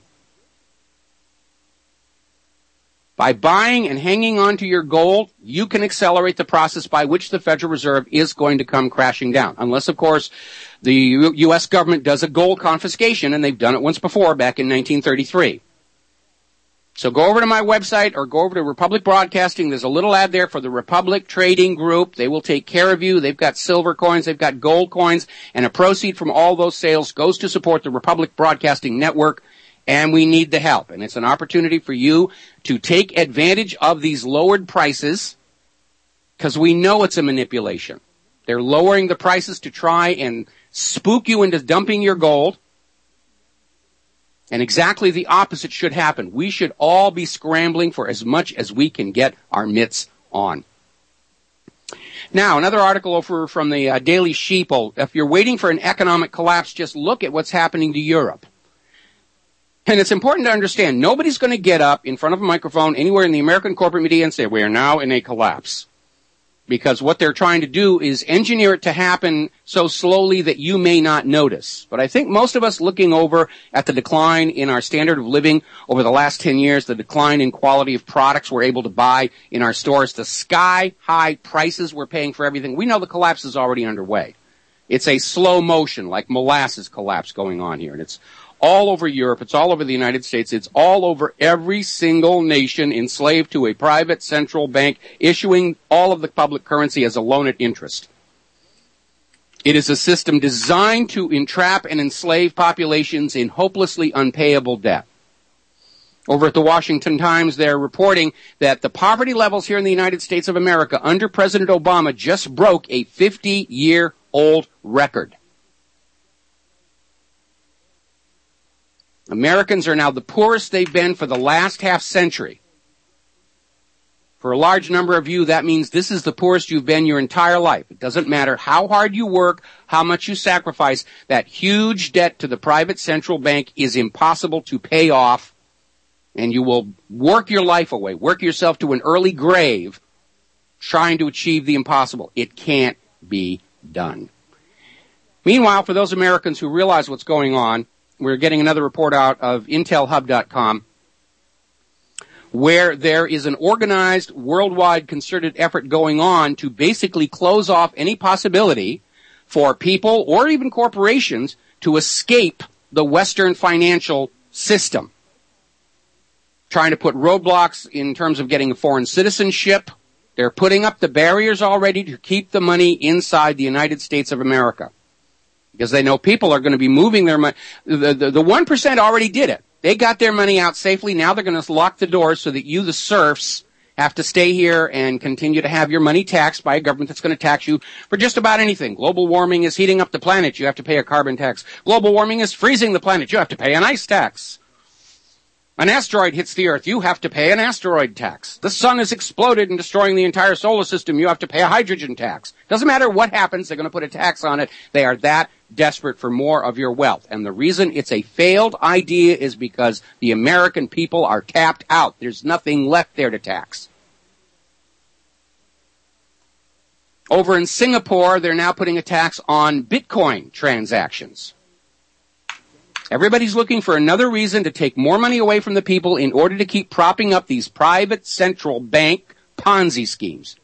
S11: By buying and hanging on to your gold, you can accelerate the process by which the Federal Reserve is going to come crashing down. Unless, of course, the U S government does a gold confiscation, and they've done it once before back in nineteen thirty-three. So go over to my website or go over to Republic Broadcasting. There's a little ad there for the Republic Trading Group. They will take care of you. They've got silver coins. They've got gold coins. And a proceed from all those sales goes to support the Republic Broadcasting Network And we need the help. And it's an opportunity for you to take advantage of these lowered prices, because we know it's a manipulation. They're lowering the prices to try and spook you into dumping your gold. And exactly the opposite should happen. We should all be scrambling for as much as we can get our mitts on. Now, another article over from the uh, Daily Sheeple. If you're waiting for an economic collapse, just look at what's happening to Europe. And it's important to understand, nobody's going to get up in front of a microphone anywhere in the American corporate media and say, we are now in a collapse. Because what they're trying to do is engineer it to happen so slowly that you may not notice. But I think most of us looking over at the decline in our standard of living over the last ten years, the decline in quality of products we're able to buy in our stores, the sky-high prices we're paying for everything, we know the collapse is already underway. It's a slow motion, like molasses collapse going on here. And it's all over Europe. It's all over the United States. It's all over every single nation enslaved to a private central bank issuing all of the public currency as a loan at interest. It is a system designed to entrap and enslave populations in hopelessly unpayable debt. Over at the Washington Times, they're reporting that the poverty levels here in the United States of America under President Obama just broke a fifty-year-old record. Americans are now the poorest they've been for the last half century. For a large number of you, that means this is the poorest you've been your entire life. It doesn't matter how hard you work, how much you sacrifice. That huge debt to the private central bank is impossible to pay off, and you will work your life away, work yourself to an early grave trying to achieve the impossible. It can't be done. Meanwhile, for those Americans who realize what's going on, we're getting another report out of Intel Hub dot com where there is an organized, worldwide, concerted effort going on to basically close off any possibility for people or even corporations to escape the Western financial system. Trying to put roadblocks in terms of getting a foreign citizenship. They're putting up the barriers already to keep the money inside the United States of America. Because they know people are going to be moving their money. The, the, the one percent already did it. They got their money out safely. Now they're going to lock the doors so that you, the serfs, have to stay here and continue to have your money taxed by a government that's going to tax you for just about anything. Global warming is heating up the planet. You have to pay a carbon tax. Global warming is freezing the planet. You have to pay an ice tax. An asteroid hits the Earth. You have to pay an asteroid tax. The sun has exploded and destroying the entire solar system. You have to pay a hydrogen tax. Doesn't matter what happens. They're going to put a tax on it. They are that desperate for more of your wealth. And the reason it's a failed idea is because the American people are tapped out. There's nothing left there to tax. Over in Singapore, they're now putting a tax on Bitcoin transactions. Everybody's looking for another reason to take more money away from the people in order to keep propping up these private central bank Ponzi schemes.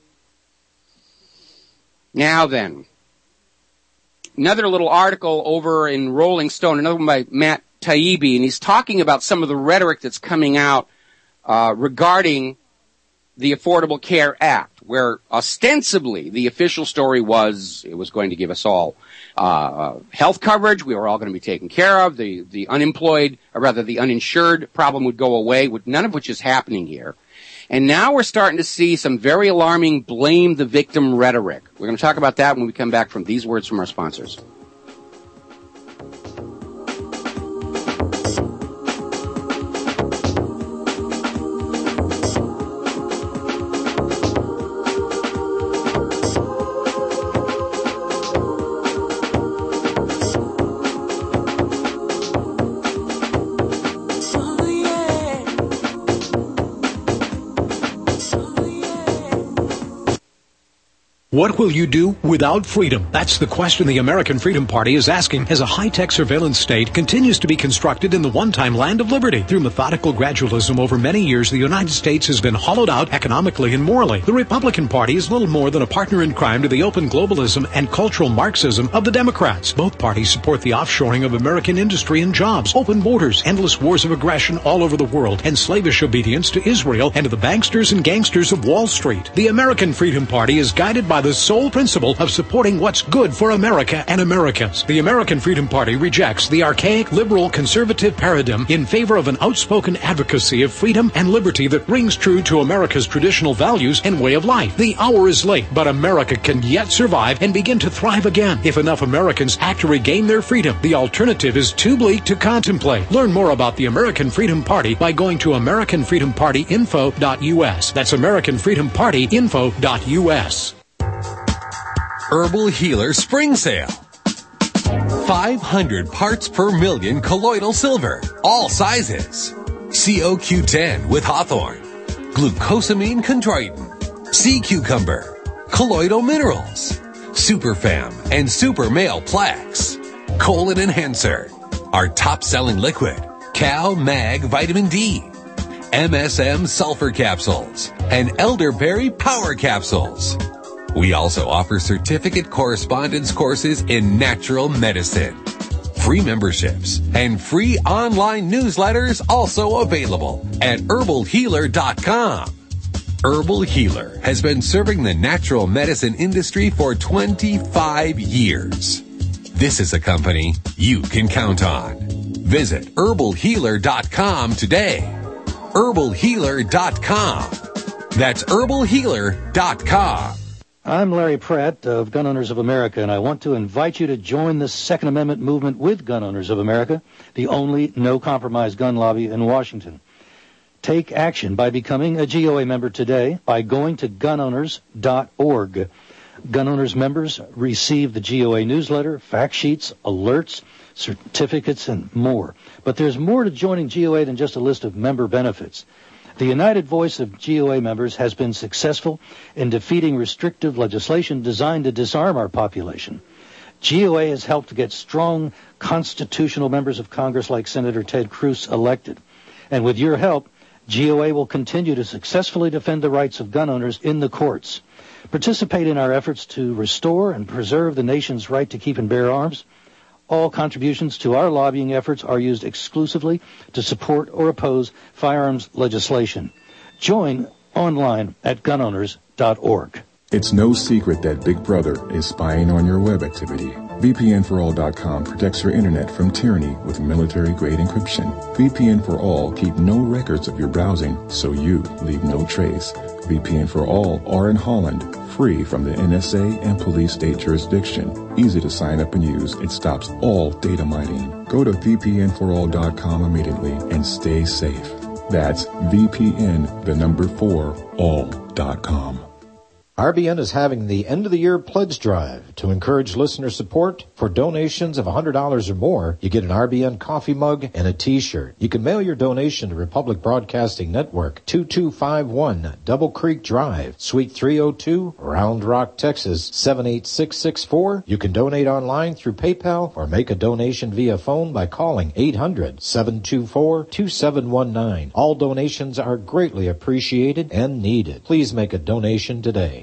S11: Now then, another little article over in Rolling Stone, another one by Matt Taibbi, and he's talking about some of the rhetoric that's coming out uh, regarding the Affordable Care Act, where ostensibly the official story was it was going to give us all uh, health coverage, we were all going to be taken care of, the, the unemployed, or rather the uninsured problem would go away, with none of which is happening here. And now we're starting to see some very alarming blame the victim rhetoric. We're going to talk about that when we come back from these words from our sponsors.
S21: What will you do without freedom? That's the question the American Freedom Party is asking as a high-tech surveillance state continues to be constructed in the one-time land of liberty. Through methodical gradualism over many years, the United States has been hollowed out economically and morally. The Republican Party is little more than a partner in crime to the open globalism and cultural Marxism of the Democrats. Both parties support the offshoring of American industry and jobs, open borders, endless wars of aggression all over the world, and slavish obedience to Israel and to the banksters and gangsters of Wall Street. The American Freedom Party is guided by the the sole principle of supporting what's good for America and Americans. The American Freedom Party rejects the archaic liberal conservative paradigm in favor of an outspoken advocacy of freedom and liberty that rings true to America's traditional values and way of life. The hour is late, but America can yet survive and begin to thrive again if enough Americans act to regain their freedom. The alternative is too bleak to contemplate. Learn more about the American Freedom Party by going to american freedom party info dot u s. That's american freedom party info dot u s.
S2: Herbal Healer Spring Sale. five hundred parts per million colloidal silver, all sizes. C O Q ten with Hawthorne, glucosamine chondroitin, sea cucumber, colloidal minerals, Superfam and Super Male Plaques, colon enhancer, our top-selling liquid, Cal Mag Vitamin D, M S M Sulfur Capsules, and Elderberry Power Capsules. We also offer certificate correspondence courses in natural medicine. Free memberships and free online newsletters also available at herbal healer dot com. Herbal Healer has been serving the natural medicine industry for twenty-five years. This is a company you can count on. Visit herbal healer dot com today. herbal healer dot com. That's herbal healer dot com.
S22: I'm Larry Pratt of Gun Owners of America, and I want to invite you to join the Second Amendment movement with Gun Owners of America, the only no-compromise gun lobby in Washington. Take action by becoming a G O A member today by going to gun owners dot org. Gun Owners members receive the G O A newsletter, fact sheets, alerts, certificates, and more. But there's more to joining G O A than just a list of member benefits. The united voice of G O A members has been successful in defeating restrictive legislation designed to disarm our population. G O A has helped to get strong constitutional members of Congress like Senator Ted Cruz elected. And with your help, G O A will continue to successfully defend the rights of gun owners in the courts. Participate in our efforts to restore and preserve the nation's right to keep and bear arms. All contributions to our lobbying efforts are used exclusively to support or oppose firearms legislation. Join online at gun owners dot org.
S23: It's no secret that Big Brother is spying on your web activity. V P N for all dot com protects your internet from tyranny with military-grade encryption. V P N for All keep no records of your browsing, so you leave no trace. V P N for All are in Holland, free from the N S A and police state jurisdiction. Easy to sign up and use. It stops all data mining. Go to V P N for all dot com immediately and stay safe. That's V P N, the number four, all dot com.
S24: R B N is having the end-of-the-year pledge drive. To encourage listener support, for donations of one hundred dollars or more, you get an R B N coffee mug and a T-shirt. You can mail your donation to Republic Broadcasting Network, two two five one Double Creek Drive, Suite three oh two, Round Rock, Texas, seven eight six six four. You can donate online through PayPal or make a donation via phone by calling eight hundred, seven two four, two seven one nine. All donations are greatly appreciated and needed. Please make a donation today.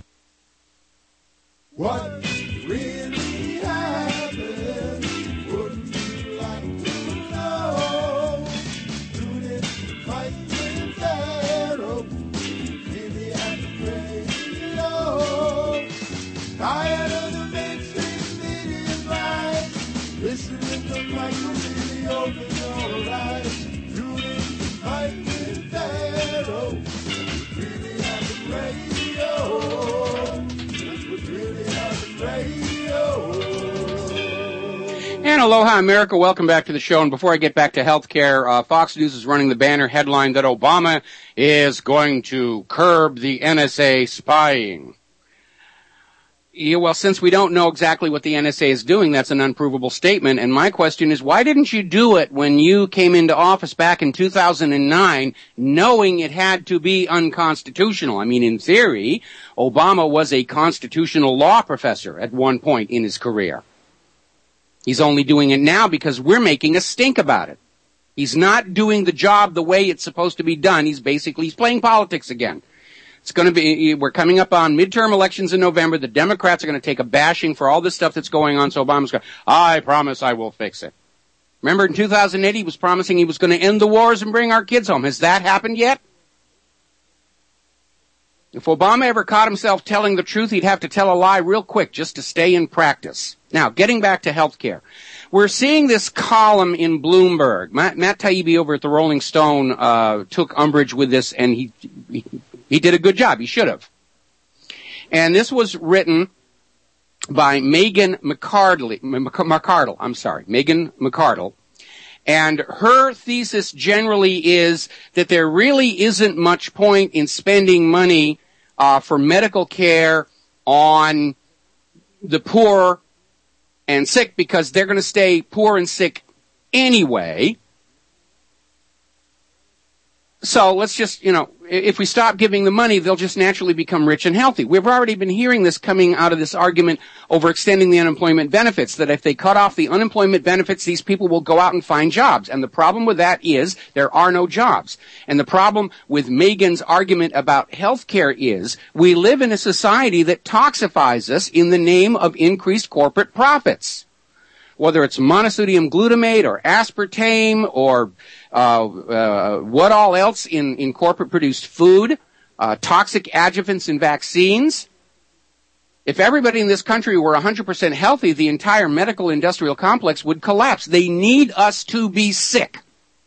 S15: What really happened? Wouldn't you like to know? Tune fight with Pharaoh. Really at the radio. Tired of the mainstream media right? Listening to Michael really open your eyes. Tune in to fight with Pharaoh. Really at the radio.
S11: And aloha, America. Welcome back to the show. And before I get back to healthcare, uh, Fox News is running the banner headline that Obama is going to curb the N S A spying. Yeah, well, since we don't know exactly what the N S A is doing, that's an unprovable statement. And my question is, why didn't you do it when you came into office back in two thousand nine, knowing it had to be unconstitutional? I mean, in theory, Obama was a constitutional law professor at one point in his career. He's only doing it now because we're making a stink about it. He's not doing the job the way it's supposed to be done. He's basically, he's playing politics again. It's going to be, we're coming up on midterm elections in November. The Democrats are going to take a bashing for all this stuff that's going on. So Obama's going, I promise I will fix it. Remember in two thousand eight, he was promising he was going to end the wars and bring our kids home. Has that happened yet? If Obama ever caught himself telling the truth, he'd have to tell a lie real quick just to stay in practice. Now, getting back to health care. We're seeing this column in Bloomberg. Matt, Matt Taibbi over at the Rolling Stone uh, took umbrage with this, and he, he he did a good job. He should have. And this was written by Megan McArdle. McArdle, I'm sorry, Megan McArdle. And her thesis generally is that there really isn't much point in spending money uh, for medical care on the poor and sick because they're going to stay poor and sick anyway. So let's just, you know, if we stop giving the money, they'll just naturally become rich and healthy. We've already been hearing this coming out of this argument over extending the unemployment benefits, that if they cut off the unemployment benefits, these people will go out and find jobs. And the problem with that is there are no jobs. And the problem with Megan's argument about health care is we live in a society that toxifies us in the name of increased corporate profits. Whether it's monosodium glutamate or aspartame or uh, uh, what all else in, in corporate-produced food, uh, toxic adjuvants in vaccines. If everybody in this country were one hundred percent healthy, the entire medical industrial complex would collapse. They need us to be sick.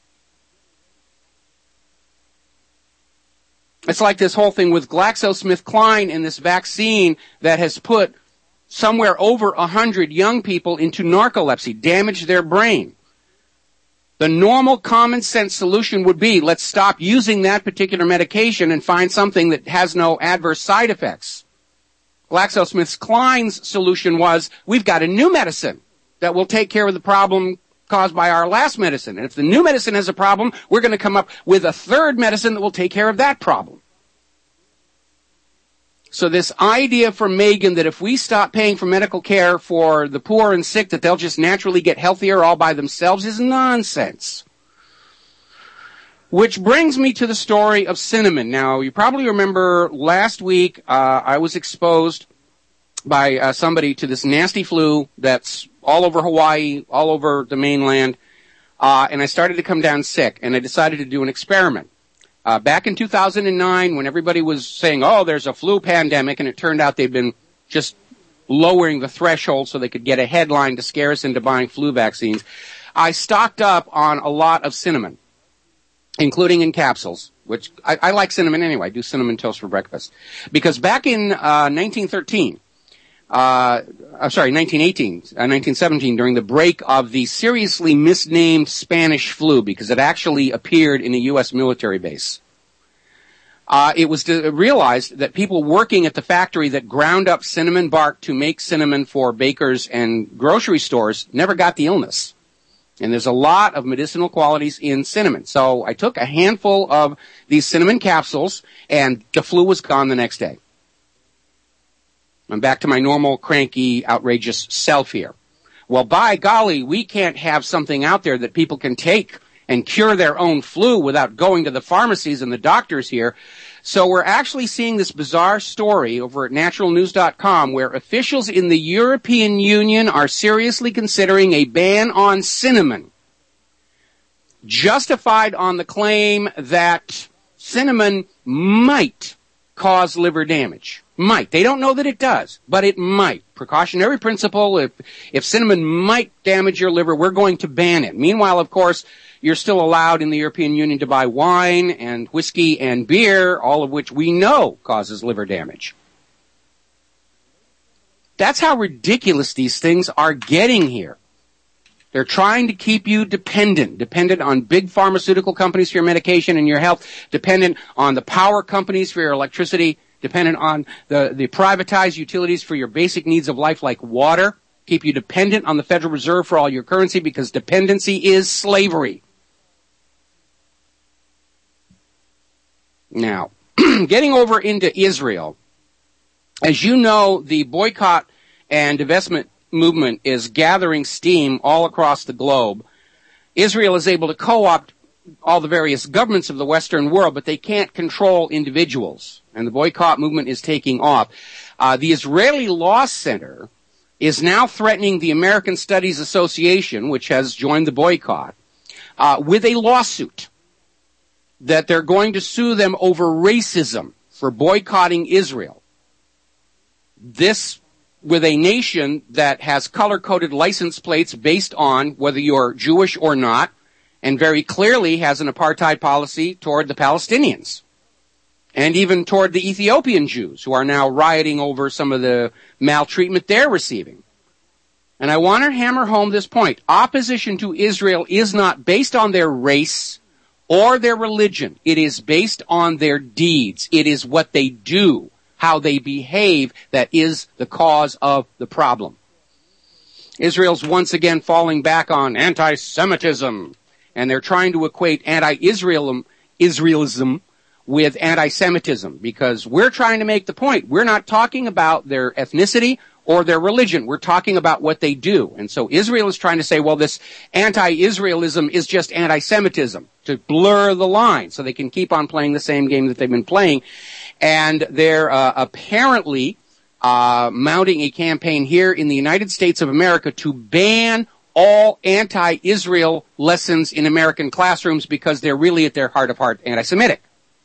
S11: It's like this whole thing with GlaxoSmithKline and this vaccine that has put somewhere over a hundred young people into narcolepsy, damaged their brain. The normal common sense solution would be, let's stop using that particular medication and find something that has no adverse side effects. GlaxoSmithKline's solution was, we've got a new medicine that will take care of the problem caused by our last medicine. And if the new medicine has a problem, we're going to come up with a third medicine that will take care of that problem. So this idea from Megan that if we stop paying for medical care for the poor and sick, that they'll just naturally get healthier all by themselves is nonsense. Which brings me to the story of cinnamon. Now, you probably remember last week uh, I was exposed by uh, somebody to this nasty flu that's all over Hawaii, all over the mainland, uh, and I started to come down sick, and I decided to do an experiment. Uh, back in two thousand nine, when everybody was saying, oh, there's a flu pandemic, and it turned out they'd been just lowering the threshold so they could get a headline to scare us into buying flu vaccines, I stocked up on a lot of cinnamon, including in capsules, which I, I like cinnamon anyway. I do cinnamon toast for breakfast. Because back in uh, nineteen thirteen, uh, I'm sorry, nineteen eighteen, uh, nineteen seventeen, during the break of the seriously misnamed Spanish flu, because it actually appeared in a U S military base. Uh, it was to, realized that people working at the factory that ground up cinnamon bark to make cinnamon for bakers and grocery stores never got the illness. And there's a lot of medicinal qualities in cinnamon. So I took a handful of these cinnamon capsules, and the flu was gone the next day. I'm back to my normal, cranky, outrageous self here. Well, by golly, we can't have something out there that people can take and cure their own flu without going to the pharmacies and the doctors here. So we're actually seeing this bizarre story over at natural news dot com where officials in the European Union are seriously considering a ban on cinnamon, justified on the claim that cinnamon might cause liver damage. Might. They don't know that it does, but it might. Precautionary principle, if, if cinnamon might damage your liver, we're going to ban it. Meanwhile, of course, you're still allowed in the European Union to buy wine and whiskey and beer, all of which we know causes liver damage. That's how ridiculous these things are getting here. They're trying to keep you dependent, dependent on big pharmaceutical companies for your medication and your health, dependent on the power companies for your electricity, dependent on the, the privatized utilities for your basic needs of life like water, keep you dependent on the Federal Reserve for all your currency because dependency is slavery. Now, getting over into Israel, as you know, the boycott and divestment movement is gathering steam all across the globe. Israel is able to co-opt all the various governments of the Western world, but they can't control individuals. And the boycott movement is taking off. Uh, the Israeli Law Center is now threatening the American Studies Association, which has joined the boycott, uh, with a lawsuit that they're going to sue them over racism. for boycotting Israel. This with a nation that has color-coded license plates based on whether you're Jewish or not, and very clearly has an apartheid policy toward the Palestinians, and even toward the Ethiopian Jews, who are now rioting over some of the maltreatment they're receiving. And I want to hammer home this point. Opposition to Israel is not based on their race or their religion. It is based on their deeds. It is what they do, how they behave, that is the cause of the problem. Israel's once again falling back on anti-Semitism, and they're trying to equate anti-Israelism Israelism with anti-Semitism, because we're trying to make the point. We're not talking about their ethnicity or their religion. We're talking about what they do. And so Israel is trying to say, well, this anti-Israelism is just anti-Semitism, to blur the line so they can keep on playing the same game that they've been playing. And they're uh, apparently uh, mounting a campaign here in the United States of America to ban all anti-Israel lessons in American classrooms, because they're really at their heart of heart anti-Semitic.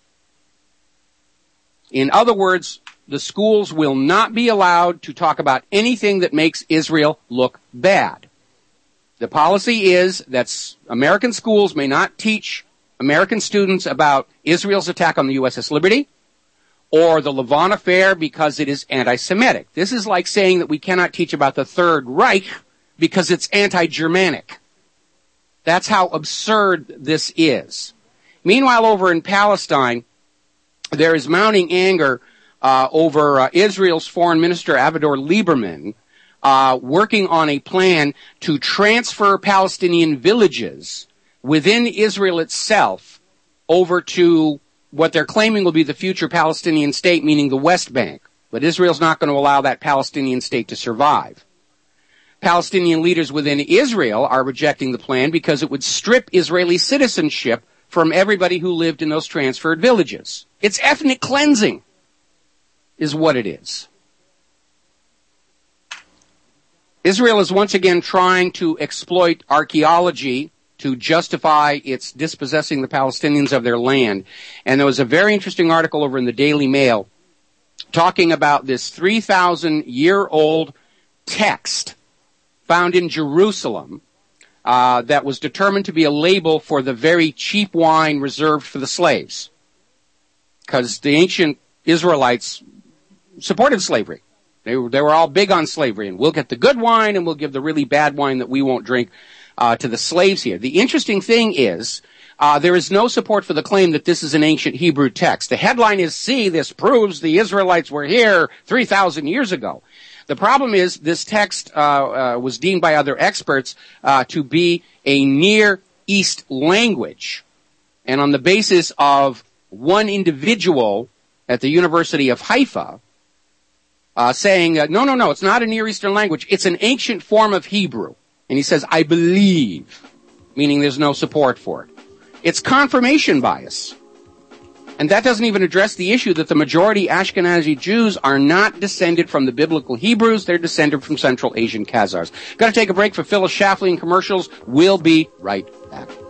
S11: In other words, the schools will not be allowed to talk about anything that makes Israel look bad. The policy is that American schools may not teach American students about Israel's attack on the U S S Liberty or the Lavon affair because it is anti-Semitic. This is like saying that we cannot teach about the Third Reich because it's anti-Germanic. That's how absurd this is. Meanwhile, over in Palestine, there is mounting anger uh, over uh, Israel's Foreign Minister Avigdor Lieberman uh, working on a plan to transfer Palestinian villages within Israel itself over to what they're claiming will be the future Palestinian state, meaning the West Bank. But Israel's not going to allow that Palestinian state to survive. Palestinian leaders within Israel are rejecting the plan because it would strip Israeli citizenship from everybody who lived in those transferred villages. It's ethnic cleansing, is what it is. Israel is once again trying to exploit archaeology to justify its dispossessing the Palestinians of their land. And there was a very interesting article over in the Daily Mail talking about this three thousand year old text found in Jerusalem uh, that was determined to be a label for the very cheap wine reserved for the slaves. Because the ancient Israelites supported slavery. They were, they were all big on slavery, and we'll get the good wine and we'll give the really bad wine that we won't drink uh, to the slaves here. The interesting thing is uh, there is no support for the claim that this is an ancient Hebrew text. The headline is, "See, this proves the Israelites were here three thousand years ago." The problem is this text uh, uh, was deemed by other experts uh, to be a Near East language. And on the basis of one individual at the University of Haifa uh, saying, uh, no, no, no, it's not a Near Eastern language. It's an ancient form of Hebrew. And he says, I believe, meaning there's no support for it. It's confirmation bias. And that doesn't even address the issue that the majority Ashkenazi Jews are not descended from the biblical Hebrews. They're descended from Central Asian Khazars. Got to take a break for Phyllis Schlafly and commercials. We'll be right back.